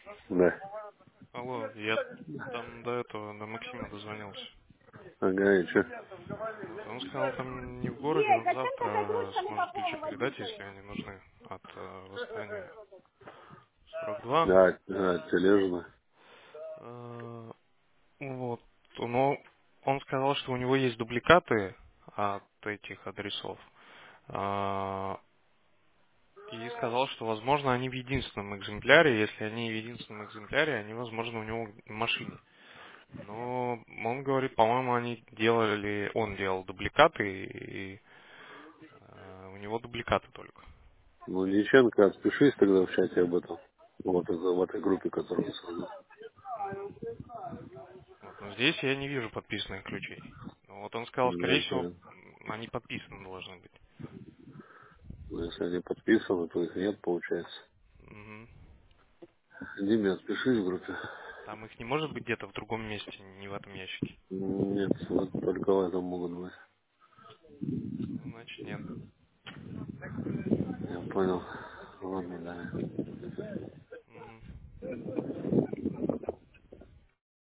Да. Алло, я там до этого, до Максима дозвонился. Ага, и чё? Вот, он сказал, там не в городе, он завтра сможет ключи передать, если они нужны от восстания 42. Тележина. Э, Вот, но он сказал, что у него есть дубликаты от этих адресов. А, И сказал, что, возможно, они в единственном экземпляре. Если они в единственном экземпляре, они, возможно, у него в машине. Но он говорит, по-моему, он делал дубликаты, и у него дубликаты только. Ну, Дьяченко, отпишись тогда в чате об этом. Вот в этой группе, которую он создал. Мгм. Вот. Но здесь я не вижу подписанных ключей. Ну, вот он сказал, Ну, скорее всего, это, они подписаны должны быть. ну, если они подписаны, то их нет, получается. Мгм. Диме, отпишись в группе. Там их не может быть где-то в другом месте, не в этом ящике. Нет, вот только в этом могут быть. Значит, нет. Я понял. Ладно, да. Мгм.